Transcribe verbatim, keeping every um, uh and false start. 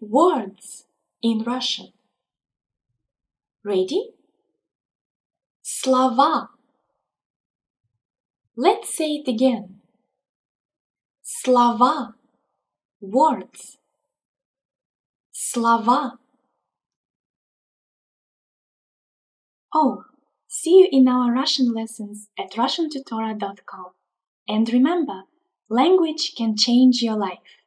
words in Russian. Ready? Слова. Let's say it again. Слова. Words. Слова. Oh, see you in our Russian lessons at russian tutora dot com. And remember, language can change your life.